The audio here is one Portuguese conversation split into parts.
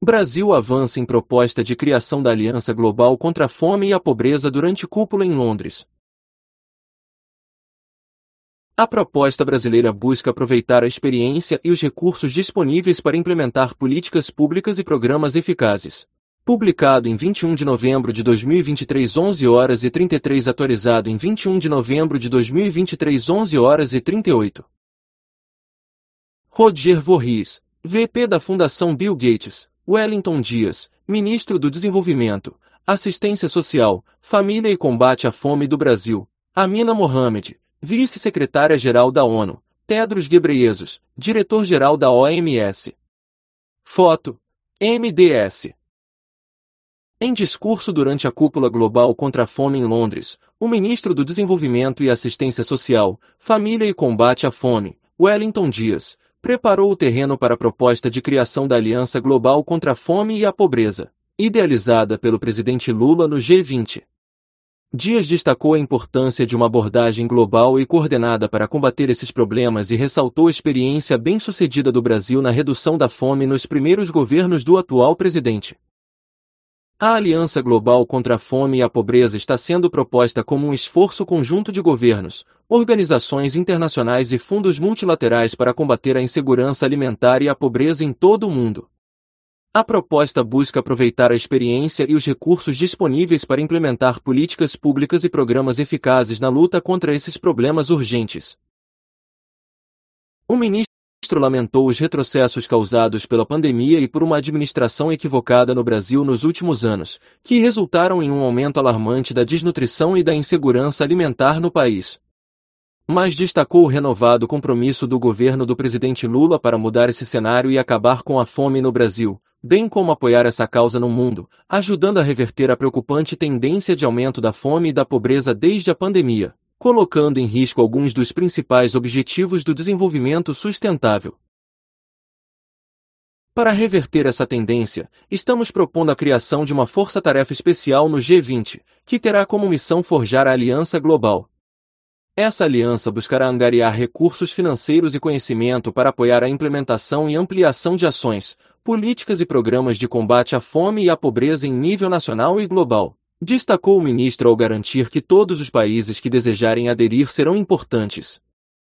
Brasil avança em proposta de criação da Aliança Global contra a Fome e a Pobreza durante cúpula em Londres. A proposta brasileira busca aproveitar a experiência e os recursos disponíveis para implementar políticas públicas e programas eficazes. Publicado em 21 de novembro de 2023, 11h33, atualizado em 21 de novembro de 2023, 11h38. Roger Voorhees, VP da Fundação Bill Gates. Wellington Dias, Ministro do Desenvolvimento, Assistência Social, Família e Combate à Fome do Brasil. Amina Mohamed, Vice-Secretária-Geral da ONU. Tedros Ghebreyesus, Diretor-Geral da OMS. Foto: MDS. Em discurso durante a Cúpula Global contra a Fome em Londres, o Ministro do Desenvolvimento e Assistência Social, Família e Combate à Fome, Wellington Dias, preparou o terreno para a proposta de criação da Aliança Global contra a Fome e a Pobreza, idealizada pelo presidente Lula no G20. Dias destacou a importância de uma abordagem global e coordenada para combater esses problemas e ressaltou a experiência bem-sucedida do Brasil na redução da fome nos primeiros governos do atual presidente. A Aliança Global contra a Fome e a Pobreza está sendo proposta como um esforço conjunto de governos, organizações internacionais e fundos multilaterais para combater a insegurança alimentar e a pobreza em todo o mundo. A proposta busca aproveitar a experiência e os recursos disponíveis para implementar políticas públicas e programas eficazes na luta contra esses problemas urgentes. O ministro lamentou os retrocessos causados pela pandemia e por uma administração equivocada no Brasil nos últimos anos, que resultaram em um aumento alarmante da desnutrição e da insegurança alimentar no país. Mas destacou o renovado compromisso do governo do presidente Lula para mudar esse cenário e acabar com a fome no Brasil, bem como apoiar essa causa no mundo, ajudando a reverter a preocupante tendência de aumento da fome e da pobreza desde a pandemia, colocando em risco alguns dos principais objetivos do desenvolvimento sustentável. Para reverter essa tendência, estamos propondo a criação de uma força-tarefa especial no G20, que terá como missão forjar a Aliança Global. Essa aliança buscará angariar recursos financeiros e conhecimento para apoiar a implementação e ampliação de ações, políticas e programas de combate à fome e à pobreza em nível nacional e global. Destacou o ministro ao garantir que todos os países que desejarem aderir serão importantes.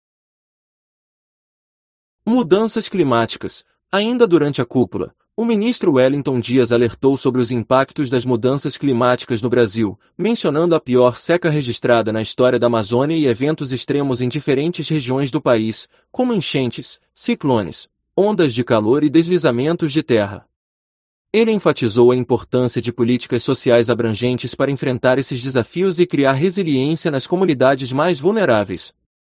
Mudanças climáticas. Ainda durante a cúpula, o ministro Wellington Dias alertou sobre os impactos das mudanças climáticas no Brasil, mencionando a pior seca registrada na história da Amazônia e eventos extremos em diferentes regiões do país, como enchentes, ciclones, ondas de calor e deslizamentos de terra. Ele enfatizou a importância de políticas sociais abrangentes para enfrentar esses desafios e criar resiliência nas comunidades mais vulneráveis.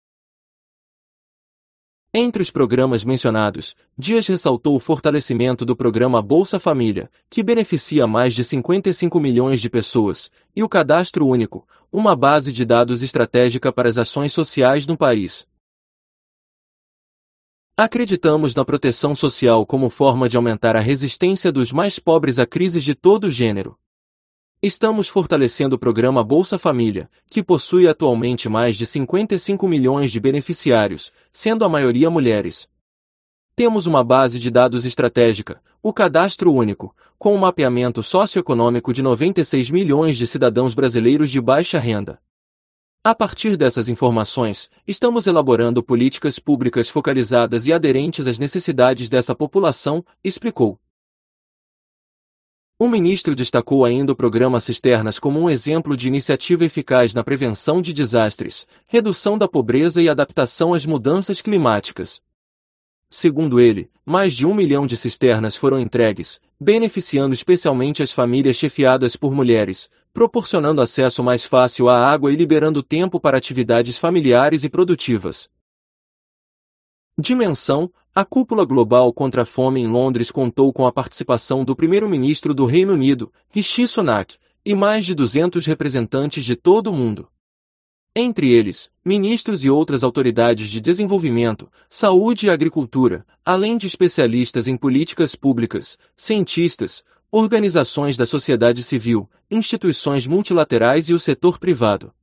Entre os programas mencionados, Dias ressaltou o fortalecimento do programa Bolsa Família, que beneficia mais de 55 milhões de pessoas, e o Cadastro Único, uma base de dados estratégica para as ações sociais no país. Acreditamos na proteção social como forma de aumentar a resistência dos mais pobres a crises de todo gênero. Estamos fortalecendo o programa Bolsa Família, que possui atualmente mais de 55 milhões de beneficiários, sendo a maioria mulheres. Temos uma base de dados estratégica, o Cadastro Único, com um mapeamento socioeconômico de 96 milhões de cidadãos brasileiros de baixa renda. A partir dessas informações, estamos elaborando políticas públicas focalizadas e aderentes às necessidades dessa população, explicou. O ministro destacou ainda o programa Cisternas como um exemplo de iniciativa eficaz na prevenção de desastres, redução da pobreza e adaptação às mudanças climáticas. Segundo ele, mais de 1 milhão de cisternas foram entregues, beneficiando especialmente as famílias chefiadas por mulheres, proporcionando acesso mais fácil à água e liberando tempo para atividades familiares e produtivas. Dimensão: a Cúpula Global contra a Fome em Londres contou com a participação do primeiro-ministro do Reino Unido, Rishi Sunak, e mais de 200 representantes de todo o mundo. Entre eles, ministros e outras autoridades de desenvolvimento, saúde e agricultura, além de especialistas em políticas públicas, cientistas, organizações da sociedade civil, instituições multilaterais e o setor privado.